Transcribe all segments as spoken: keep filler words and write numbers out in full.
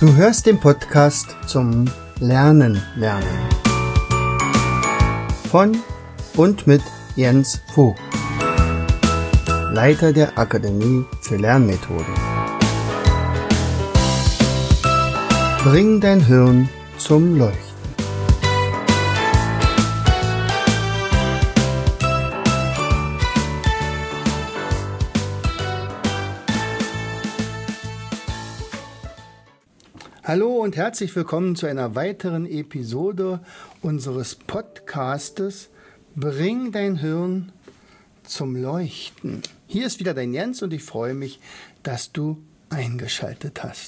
Du hörst den Podcast zum Lernen lernen von und mit Jens Vogt, Leiter der Akademie für Lernmethoden. Bring dein Hirn zum Leuchten. Hallo und herzlich willkommen zu einer weiteren Episode unseres Podcastes Bring dein Hirn zum Leuchten. Hier ist wieder dein Jens und ich freue mich, dass du eingeschaltet hast.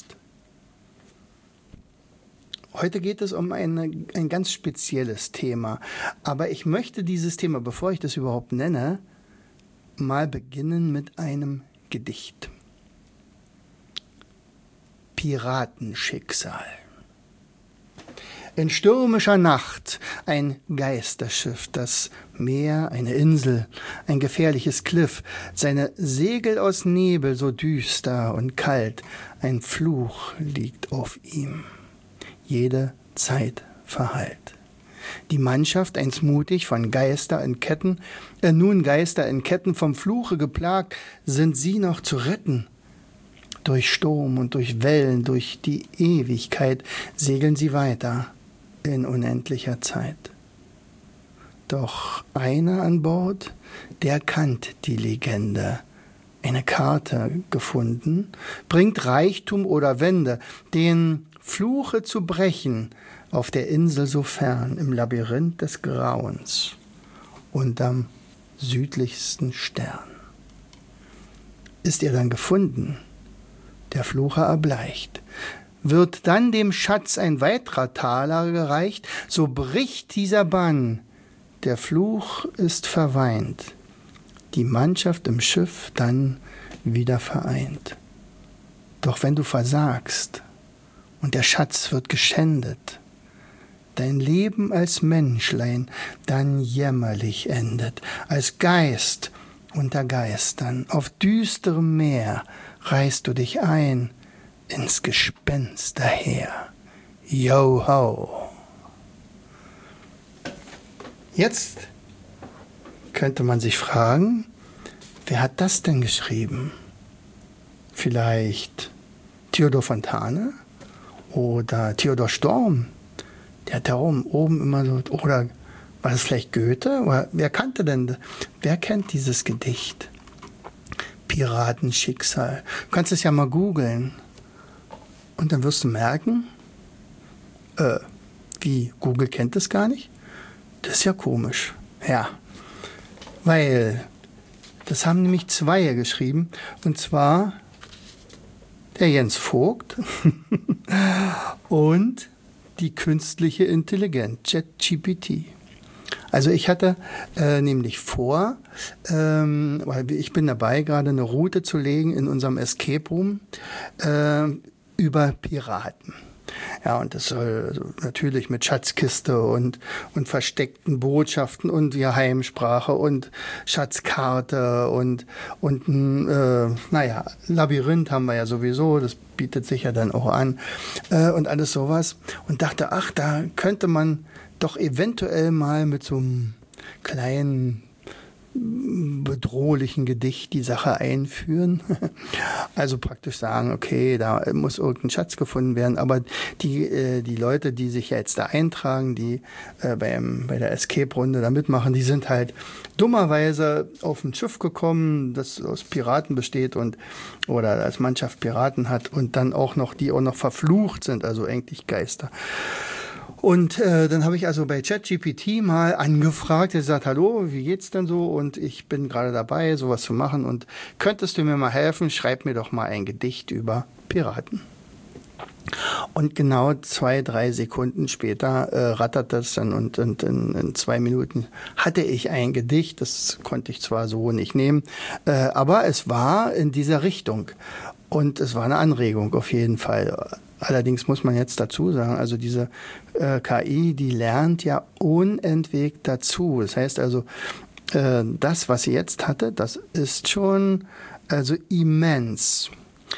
Heute geht es um eine, ein ganz spezielles Thema, aber ich möchte dieses Thema, bevor ich das überhaupt nenne, mal beginnen mit einem Gedicht. Piratenschicksal. In stürmischer Nacht ein Geisterschiff, das Meer, eine Insel, ein gefährliches Kliff, seine Segel aus Nebel so düster und kalt, ein Fluch liegt auf ihm, jede Zeit verhallt. Die Mannschaft, einst mutig von Geister in Ketten, äh, nun Geister in Ketten vom Fluche geplagt, sind sie noch zu retten? Durch Sturm und durch Wellen, durch die Ewigkeit segeln sie weiter in unendlicher Zeit. Doch einer an Bord, der kannt die Legende, eine Karte gefunden, bringt Reichtum oder Wende, den Fluche zu brechen, auf der Insel so fern, im Labyrinth des Grauens, unterm südlichsten Stern. Ist er dann gefunden? Der Flucher erbleicht. Wird dann dem Schatz ein weiterer Taler gereicht, so bricht dieser Bann. Der Fluch ist verweint. Die Mannschaft im Schiff dann wieder vereint. Doch wenn du versagst und der Schatz wird geschändet, dein Leben als Menschlein dann jämmerlich endet, als Geist unter Geistern auf düsterem Meer reißt du dich ein ins Gespensterheer. Yo ho! Jetzt könnte man sich fragen, wer hat das denn geschrieben? Vielleicht Theodor Fontane oder Theodor Storm? Der hat da oben, oben immer so, oder war das vielleicht Goethe? Oder wer kannte denn, wer kennt dieses Gedicht? Piratenschicksal. Du kannst es ja mal googeln. Und dann wirst du merken, äh, wie, Google kennt es gar nicht? Das ist ja komisch. Ja, weil das haben nämlich zwei geschrieben. Und zwar der Jens Vogt und die künstliche Intelligenz, ChatGPT. Also ich hatte äh, nämlich vor, ähm, weil ich bin dabei, gerade eine Route zu legen in unserem Escape Room äh, über Piraten. Ja, und das soll also natürlich mit Schatzkiste und, und versteckten Botschaften und Geheimsprache und Schatzkarte und, und ein, äh, naja, Labyrinth haben wir ja sowieso, das bietet sich ja dann auch an äh, und alles sowas. Und dachte, ach, da könnte man doch eventuell mal mit so einem kleinen bedrohlichen Gedicht die Sache einführen. Also praktisch sagen, okay, da muss irgendein Schatz gefunden werden, aber die äh, die Leute, die sich jetzt da eintragen, die äh, beim bei der Escape-Runde da mitmachen, die sind halt dummerweise auf ein Schiff gekommen, das aus Piraten besteht und oder als Mannschaft Piraten hat und dann auch noch, die auch noch verflucht sind, also eigentlich Geister. Und äh, dann habe ich also bei ChatGPT mal angefragt, er sagt, hallo, wie geht's denn so? Und ich bin gerade dabei, sowas zu machen und könntest du mir mal helfen? Schreib mir doch mal ein Gedicht über Piraten. Und genau zwei, drei Sekunden später äh, rattert das dann und, und in, in zwei Minuten hatte ich ein Gedicht, das konnte ich zwar so nicht nehmen, äh, aber es war in dieser Richtung und es war eine Anregung auf jeden Fall. Allerdings muss man jetzt dazu sagen, also diese äh, K I, die lernt ja unentwegt dazu. Das heißt also, äh, das, was sie jetzt hatte, das ist schon also immens.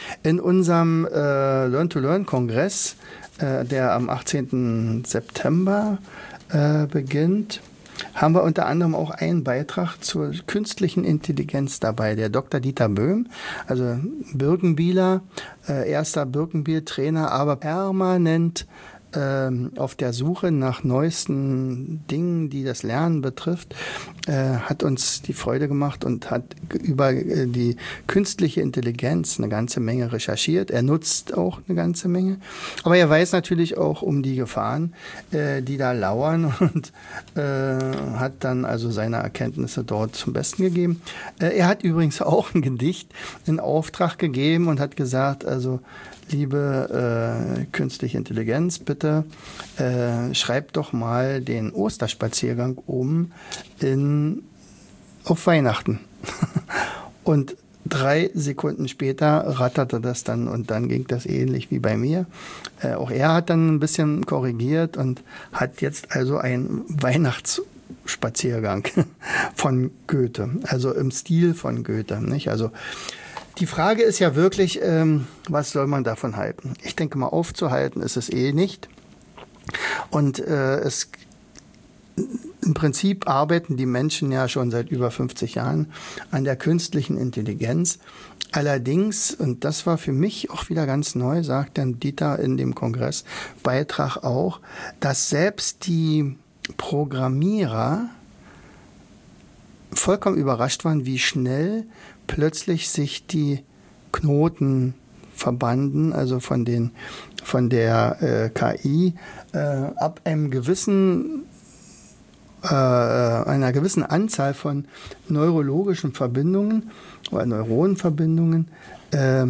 In unserem äh, Learn-to-Learn-Kongress, äh, der am achtzehnten September äh, beginnt, haben wir unter anderem auch einen Beitrag zur künstlichen Intelligenz dabei. Der Doktor Dieter Böhm, also Birkenbieler, äh, erster Birkenbiel-Trainer, aber permanent ähm, auf der Suche nach neuesten Dingen, die das Lernen betrifft, äh, hat uns die Freude gemacht und hat über äh, die künstliche Intelligenz eine ganze Menge recherchiert. Er nutzt auch eine ganze Menge, aber er weiß natürlich auch um die Gefahren, äh, die da lauern, und äh, hat dann also seine Erkenntnisse dort zum Besten gegeben. Äh, er hat übrigens auch ein Gedicht in Auftrag gegeben und hat gesagt, also liebe äh, künstliche Intelligenz, bitte äh, schreibt doch mal den Osterspaziergang um in, auf Weihnachten. Und drei Sekunden später ratterte das dann und dann ging das ähnlich wie bei mir. Äh, auch er hat dann ein bisschen korrigiert und hat jetzt also einen Weihnachtsspaziergang von Goethe, also im Stil von Goethe, nicht? Also die Frage ist ja wirklich, ähm, was soll man davon halten? Ich denke mal, aufzuhalten ist es eh nicht. Und äh, es im Prinzip arbeiten die Menschen ja schon seit über fünfzig Jahren an der künstlichen Intelligenz. Allerdings, und das war für mich auch wieder ganz neu, sagt dann Dieter in dem Kongressbeitrag auch, dass selbst die Programmierer vollkommen überrascht waren, wie schnell plötzlich sich die Knoten verbanden, also von den von der äh, K I äh, ab einem gewissen äh, einer gewissen Anzahl von neurologischen Verbindungen oder Neuronenverbindungen äh,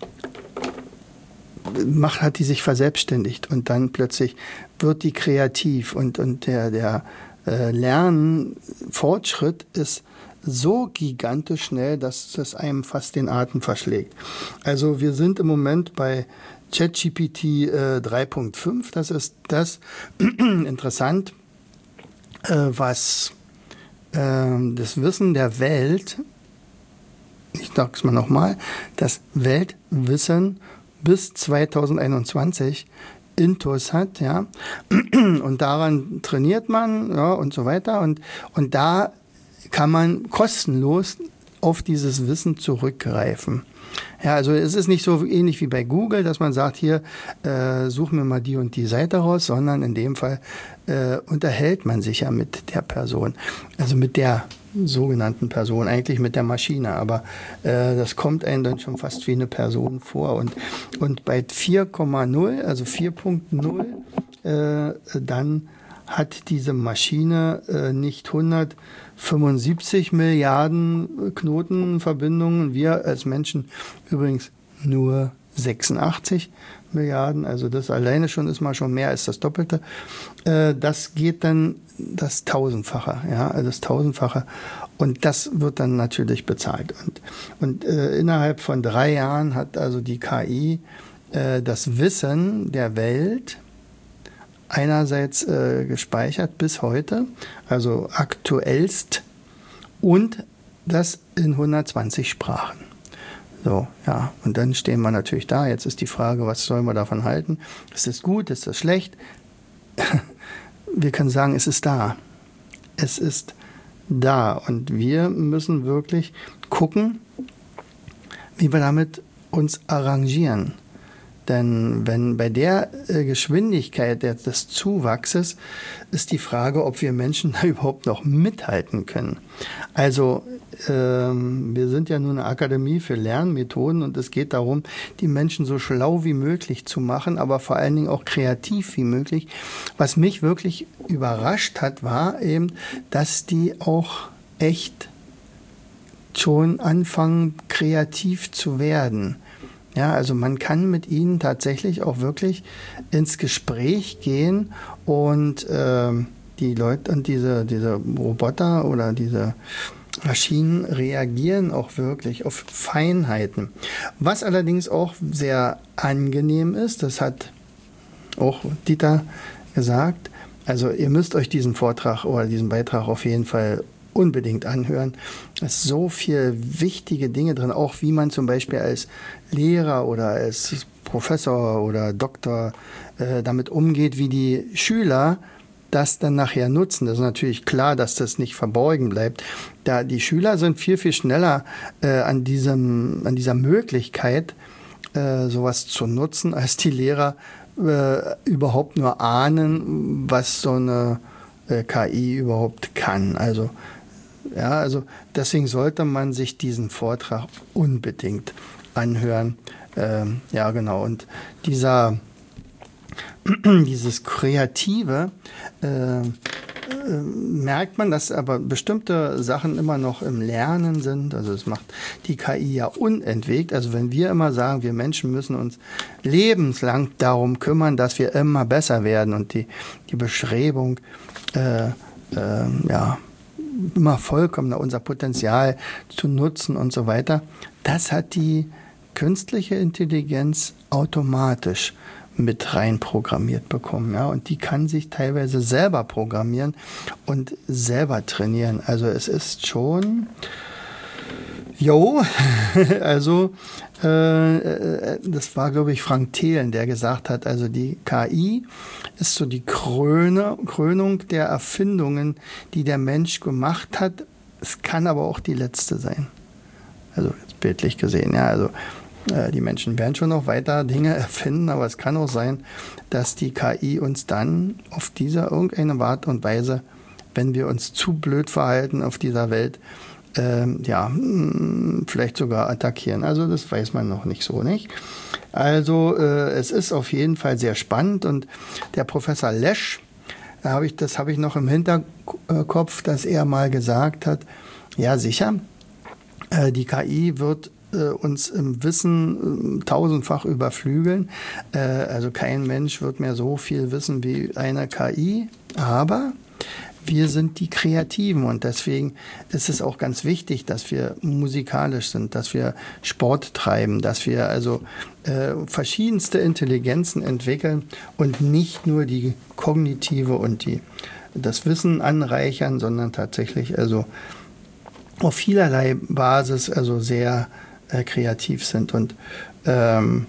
macht hat die sich verselbstständigt und dann plötzlich wird die kreativ und und der der äh, Lernfortschritt ist so gigantisch schnell, dass das einem fast den Atem verschlägt. Also wir sind im Moment bei ChatGPT äh, drei Punkt fünf. Das ist das interessant, äh, was äh, das Wissen der Welt, ich sage es mal nochmal, das Weltwissen bis zweitausendeinundzwanzig Intus hat, ja, und daran trainiert man, ja, und so weiter, und und da kann man kostenlos auf dieses Wissen zurückgreifen. Ja, also es ist nicht so ähnlich wie bei Google, dass man sagt, hier, äh, such mir mal die und die Seite raus, sondern in dem Fall äh, unterhält man sich ja mit der Person, also mit der sogenannten Person, eigentlich mit der Maschine, aber äh, das kommt einem dann schon fast wie eine Person vor. Und, und bei vier Komma null, also vier Punkt null, äh, dann hat diese Maschine äh, nicht hundertfünfundsiebzig Milliarden Knotenverbindungen, wir als Menschen übrigens nur sechsundachtzig Milliarden, also das alleine schon ist mal schon mehr als das Doppelte. Äh, das geht dann das Tausendfache, ja, also das Tausendfache, und das wird dann natürlich bezahlt. Und, und äh, innerhalb von drei Jahren hat also die K I äh, das Wissen der Welt einerseits äh, gespeichert bis heute, also aktuellst, und das in hundertzwanzig Sprachen. So, ja, und dann stehen wir natürlich da. Jetzt ist die Frage, was sollen wir davon halten? Ist das gut? Ist das schlecht? Wir können sagen, es ist da. Es ist da. Und wir müssen wirklich gucken, wie wir damit uns arrangieren. Denn wenn bei der äh, Geschwindigkeit des, des Zuwachses ist die Frage, ob wir Menschen da überhaupt noch mithalten können. Also ähm, wir sind ja nun eine Akademie für Lernmethoden und es geht darum, die Menschen so schlau wie möglich zu machen, aber vor allen Dingen auch kreativ wie möglich. Was mich wirklich überrascht hat, war eben, dass die auch echt schon anfangen, kreativ zu werden. Ja, also man kann mit ihnen tatsächlich auch wirklich ins Gespräch gehen und äh, die Leute und diese, diese Roboter oder diese Maschinen reagieren auch wirklich auf Feinheiten. Was allerdings auch sehr angenehm ist, das hat auch Dieter gesagt, also ihr müsst euch diesen Vortrag oder diesen Beitrag auf jeden Fall unbedingt anhören. Es ist so viel wichtige Dinge drin, auch wie man zum Beispiel als Lehrer oder als Professor oder Doktor äh, damit umgeht, wie die Schüler das dann nachher nutzen. Das ist natürlich klar, dass das nicht verborgen bleibt. Da die Schüler sind viel, viel schneller äh, an diesem, an dieser Möglichkeit, äh, sowas zu nutzen, als die Lehrer äh, überhaupt nur ahnen, was so eine äh, K I überhaupt kann. Also, ja, also deswegen sollte man sich diesen Vortrag unbedingt anhören. Ähm, ja, genau. Und dieser dieses Kreative, äh, äh, merkt man, dass aber bestimmte Sachen immer noch im Lernen sind. Also es macht die K I ja unentwegt. Also wenn wir immer sagen, wir Menschen müssen uns lebenslang darum kümmern, dass wir immer besser werden und die, die Bestrebung, äh, äh, ja, immer vollkommener unser Potenzial zu nutzen und so weiter, das hat die künstliche Intelligenz automatisch mit rein programmiert bekommen, ja, und die kann sich teilweise selber programmieren und selber trainieren. Also es ist schon, jo, also äh, das war, glaube ich, Frank Thelen, der gesagt hat, also die K I ist so die Kröne, Krönung der Erfindungen, die der Mensch gemacht hat. Es kann aber auch die letzte sein. Also jetzt bildlich gesehen, ja, also die Menschen werden schon noch weiter Dinge erfinden, aber es kann auch sein, dass die K I uns dann auf dieser irgendeine Art und Weise, wenn wir uns zu blöd verhalten auf dieser Welt, äh, ja, vielleicht sogar attackieren. Also das weiß man noch nicht so, nicht? Also äh, es ist auf jeden Fall sehr spannend und der Professor Lesch, da hab ich, das habe ich noch im Hinterkopf, dass er mal gesagt hat, ja sicher, äh, die K I wird uns im Wissen tausendfach überflügeln. Also kein Mensch wird mehr so viel wissen wie eine K I, aber wir sind die Kreativen und deswegen ist es auch ganz wichtig, dass wir musikalisch sind, dass wir Sport treiben, dass wir also äh, verschiedenste Intelligenzen entwickeln und nicht nur die kognitive und die, das Wissen anreichern, sondern tatsächlich also auf vielerlei Basis also sehr äh, kreativ sind und ähm,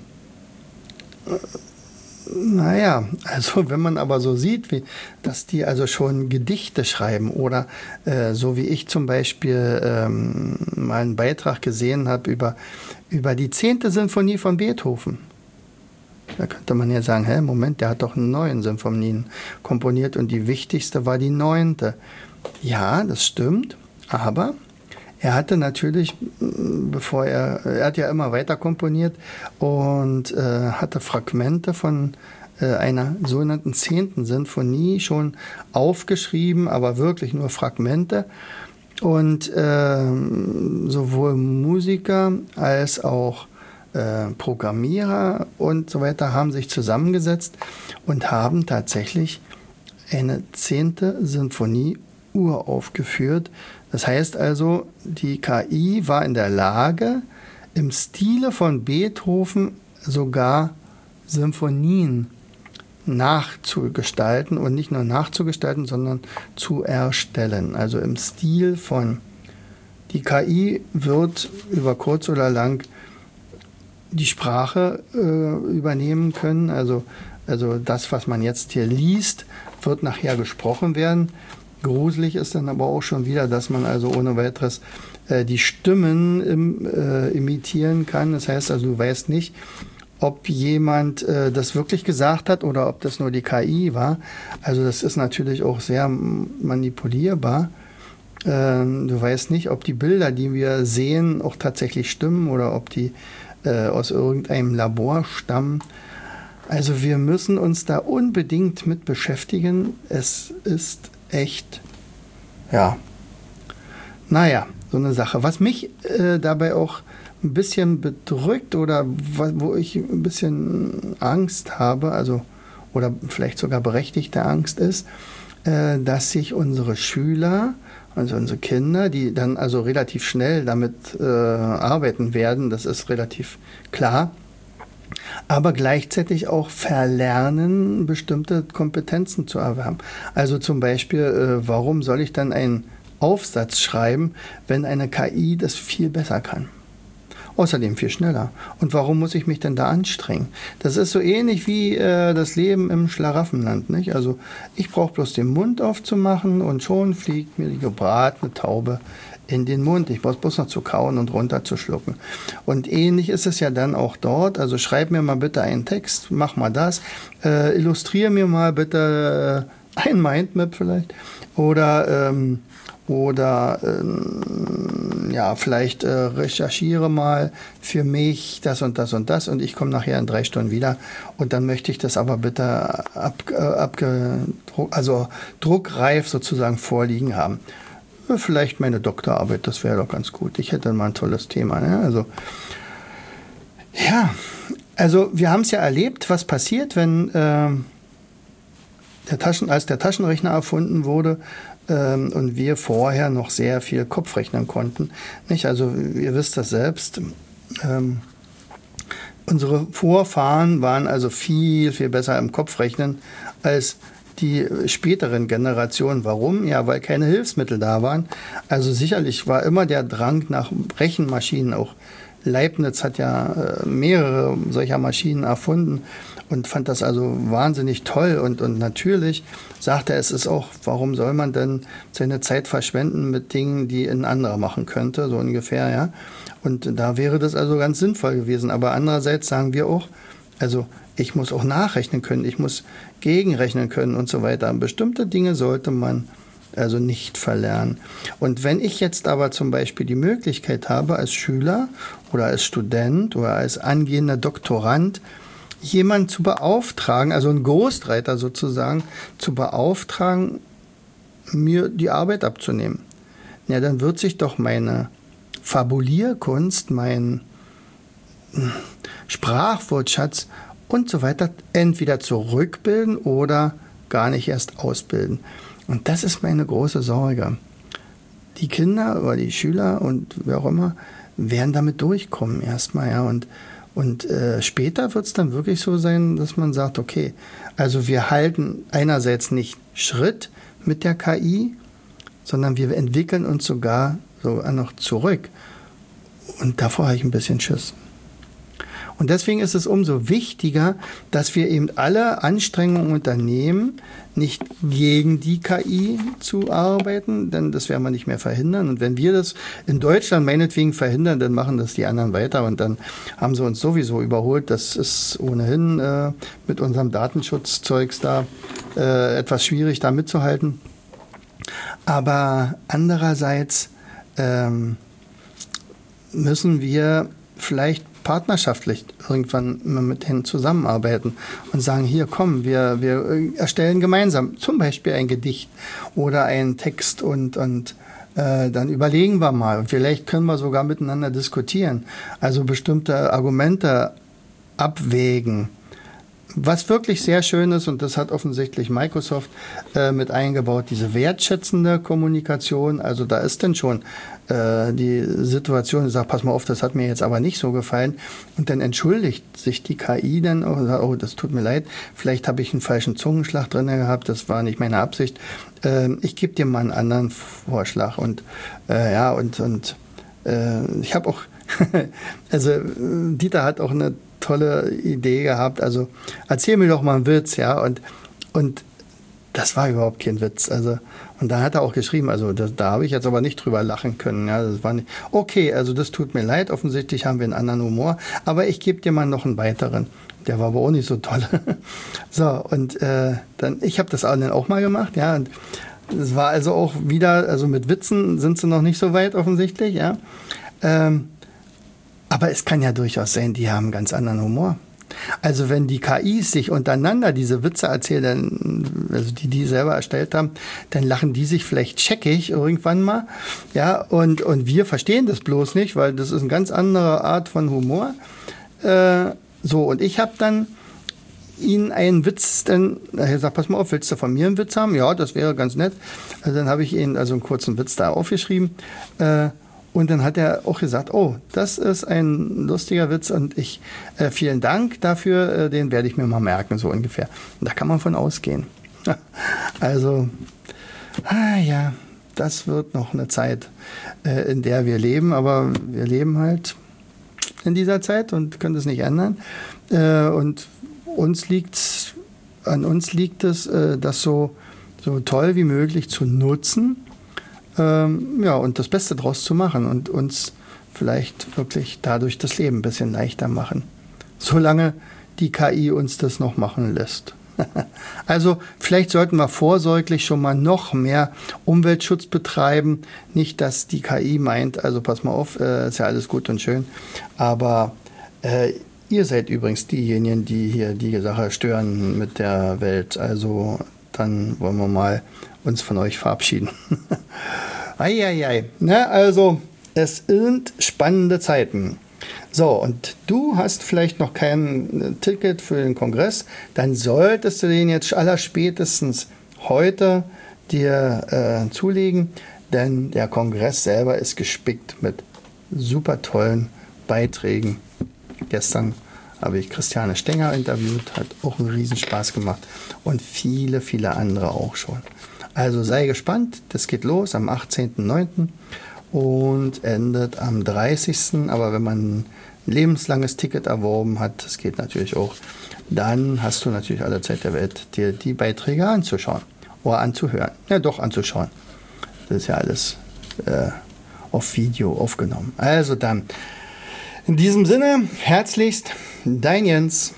naja, also wenn man aber so sieht, wie, dass die also schon Gedichte schreiben oder äh, so wie ich zum Beispiel ähm, mal einen Beitrag gesehen habe über, über die zehnte Sinfonie von Beethoven. Da könnte man ja sagen, hä, Moment, der hat doch einen neuen Sinfonien komponiert und die wichtigste war die neunte. Ja, das stimmt, aber er hatte natürlich, bevor er, er hat ja immer weiter komponiert und äh, hatte Fragmente von äh, einer sogenannten zehnten Sinfonie schon aufgeschrieben, aber wirklich nur Fragmente. Und äh, sowohl Musiker als auch äh, Programmierer und so weiter haben sich zusammengesetzt und haben tatsächlich eine zehnte Sinfonie uraufgeführt. Das heißt also, die K I war in der Lage, im Stile von Beethoven sogar Symphonien nachzugestalten und nicht nur nachzugestalten, sondern zu erstellen. Also im Stil von, die K I wird über kurz oder lang die Sprache äh, übernehmen können. Also, also das, was man jetzt hier liest, wird nachher gesprochen werden. Gruselig ist dann aber auch schon wieder, dass man also ohne weiteres äh, die Stimmen im, äh, imitieren kann. Das heißt also, du weißt nicht, ob jemand äh, das wirklich gesagt hat oder ob das nur die K I war. Also das ist natürlich auch sehr manipulierbar. Ähm, du weißt nicht, ob die Bilder, die wir sehen, auch tatsächlich stimmen oder ob die äh, aus irgendeinem Labor stammen. Also wir müssen uns da unbedingt mit beschäftigen. Es ist echt, ja, naja, so eine Sache. Was mich äh, dabei auch ein bisschen bedrückt oder wo ich ein bisschen Angst habe, also oder vielleicht sogar berechtigte Angst ist, äh, dass sich unsere Schüler, also unsere Kinder, die dann also relativ schnell damit äh, arbeiten werden, das ist relativ klar, aber gleichzeitig auch verlernen, bestimmte Kompetenzen zu erwerben. Also zum Beispiel, äh, warum soll ich dann ein Aufsatz schreiben, wenn eine K I das viel besser kann. Außerdem viel schneller. Und warum muss ich mich denn da anstrengen? Das ist so ähnlich wie äh, das Leben im Schlaraffenland, nicht? Also ich brauche bloß den Mund aufzumachen und schon fliegt mir die gebratene Taube in den Mund. Ich brauche bloß noch zu kauen und runterzuschlucken. Und ähnlich ist es ja dann auch dort. Also schreib mir mal bitte einen Text, mach mal das, äh, illustriere mir mal bitte äh, ein Mindmap vielleicht oder ähm, oder ähm, ja, vielleicht äh, recherchiere mal für mich das und das und das und ich komme nachher in drei Stunden wieder und dann möchte ich das aber bitte ab, äh, abge, also druckreif sozusagen vorliegen haben. Vielleicht meine Doktorarbeit, das wäre doch ganz gut. Ich hätte mal ein tolles Thema. Ne? Also ja, also wir haben es ja erlebt, was passiert, wenn äh, der Taschen, als der Taschenrechner erfunden wurde, und wir vorher noch sehr viel Kopf rechnen konnten. Nicht? Also ihr wisst das selbst. Ähm, unsere Vorfahren waren also viel, viel besser im Kopfrechnen als die späteren Generationen. Warum? Ja, weil keine Hilfsmittel da waren. Also sicherlich war immer der Drang nach Rechenmaschinen. Auch Leibniz hat ja äh, mehrere solcher Maschinen erfunden und fand das also wahnsinnig toll. Und, und natürlich sagte er, es ist auch, warum soll man denn seine Zeit verschwenden mit Dingen, die ein anderer machen könnte, so ungefähr, ja. Und da wäre das also ganz sinnvoll gewesen. Aber andererseits sagen wir auch, also ich muss auch nachrechnen können, ich muss gegenrechnen können und so weiter. Bestimmte Dinge sollte man also nicht verlernen. Und wenn ich jetzt aber zum Beispiel die Möglichkeit habe, als Schüler oder als Student oder als angehender Doktorand, jemanden zu beauftragen, also einen Ghostwriter sozusagen, zu beauftragen, mir die Arbeit abzunehmen, ja, dann wird sich doch meine Fabulierkunst, mein Sprachwortschatz und so weiter entweder zurückbilden oder gar nicht erst ausbilden. Und das ist meine große Sorge. Die Kinder oder die Schüler und wer auch immer werden damit durchkommen erstmal, ja, und Und äh, später wird es dann wirklich so sein, dass man sagt, okay, also wir halten einerseits nicht Schritt mit der K I, sondern wir entwickeln uns sogar sogar noch zurück. Und davor habe ich ein bisschen Schiss. Und deswegen ist es umso wichtiger, dass wir eben alle Anstrengungen unternehmen, nicht gegen die K I zu arbeiten, denn das werden wir nicht mehr verhindern. Und wenn wir das in Deutschland meinetwegen verhindern, dann machen das die anderen weiter und dann haben sie uns sowieso überholt. Das ist ohnehin äh, mit unserem Datenschutzzeugs da äh, etwas schwierig, da mitzuhalten. Aber andererseits ähm, müssen wir vielleicht partnerschaftlich irgendwann mit denen zusammenarbeiten und sagen, hier komm, wir, wir erstellen gemeinsam zum Beispiel ein Gedicht oder einen Text und, und äh, dann überlegen wir mal und vielleicht können wir sogar miteinander diskutieren, also bestimmte Argumente abwägen. Was wirklich sehr schön ist, und das hat offensichtlich Microsoft äh, mit eingebaut, diese wertschätzende Kommunikation. Also da ist dann schon äh, die Situation, ich sage, pass mal auf, das hat mir jetzt aber nicht so gefallen. Und dann entschuldigt sich die K I dann auch, sagt, oh, das tut mir leid, vielleicht habe ich einen falschen Zungenschlag drin gehabt, das war nicht meine Absicht. Äh, ich gebe dir mal einen anderen Vorschlag. Und äh, ja, und, und äh, ich habe auch, also Dieter hat auch eine tolle Idee gehabt, also erzähl mir doch mal einen Witz, ja, und, und das war überhaupt kein Witz, also, und da hat er auch geschrieben, also da, da habe ich jetzt aber nicht drüber lachen können, ja, das war nicht, okay, also das tut mir leid, offensichtlich haben wir einen anderen Humor, aber ich gebe dir mal noch einen weiteren, der war aber auch nicht so toll, so, und äh, dann, ich habe das dann auch mal gemacht, ja, und es war also auch wieder, also mit Witzen sind sie noch nicht so weit offensichtlich, ja, ähm, aber es kann ja durchaus sein, die haben einen ganz anderen Humor. Also wenn die K Is sich untereinander diese Witze erzählen, also die die selber erstellt haben, dann lachen die sich vielleicht scheckig irgendwann mal. Ja, und, und wir verstehen das bloß nicht, weil das ist eine ganz andere Art von Humor. Äh, so, und ich habe dann ihnen einen Witz, dann, er sagt, pass mal auf, willst du von mir einen Witz haben? Ja, das wäre ganz nett. Also dann habe ich ihnen also einen kurzen Witz da aufgeschrieben. Äh, Und dann hat er auch gesagt, oh, das ist ein lustiger Witz und ich, äh, vielen Dank dafür, äh, den werde ich mir mal merken, so ungefähr. Und da kann man von ausgehen. Also, ah ja, das wird noch eine Zeit, äh, in der wir leben, aber wir leben halt in dieser Zeit und können das nicht ändern. Äh, und uns liegt's, an uns liegt es, äh, das so, so toll wie möglich zu nutzen, ähm, ja, und das Beste draus zu machen und uns vielleicht wirklich dadurch das Leben ein bisschen leichter machen. Solange die K I uns das noch machen lässt. Also vielleicht sollten wir vorsorglich schon mal noch mehr Umweltschutz betreiben. Nicht, dass die K I meint, also pass mal auf, äh, ist ja alles gut und schön, aber äh, ihr seid übrigens diejenigen, die hier die Sache stören mit der Welt. Also dann wollen wir mal uns von euch verabschieden. Eieiei, ne, also es sind spannende Zeiten. So, und du hast vielleicht noch kein Ticket für den Kongress, dann solltest du den jetzt allerspätestens heute dir äh, zulegen, denn der Kongress selber ist gespickt mit super tollen Beiträgen. Gestern habe ich Christiane Stenger interviewt, hat auch einen Riesenspaß gemacht und viele, viele andere auch schon. Also sei gespannt, das geht los am achtzehnten neunten und endet am dreißigsten Aber wenn man ein lebenslanges Ticket erworben hat, das geht natürlich auch, dann hast du natürlich alle Zeit der Welt, dir die Beiträge anzuschauen oder anzuhören. Ja, doch anzuschauen. Das ist ja alles äh, auf Video aufgenommen. Also dann, in diesem Sinne, herzlichst, dein Jens.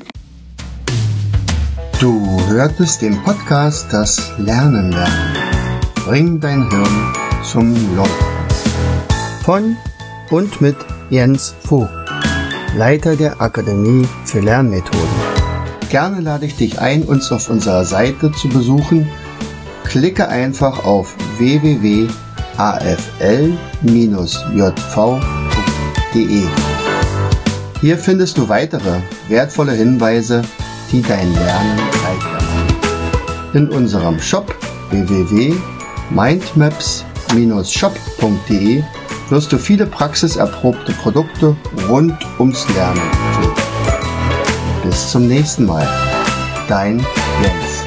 Du hörtest den Podcast Das Lernen lernen. Bring dein Hirn zum Laufen. Von und mit Jens Vogt, Leiter der Akademie für Lernmethoden. Gerne lade ich dich ein, uns auf unserer Seite zu besuchen. Klicke einfach auf w w w punkt a f l j v punkt d e. Hier findest du weitere wertvolle Hinweise, die dein Lernen leichter machen. In unserem Shop w w w punkt mindmaps shop punkt d e wirst du viele praxiserprobte Produkte rund ums Lernen finden. Bis zum nächsten Mal. Dein Jens.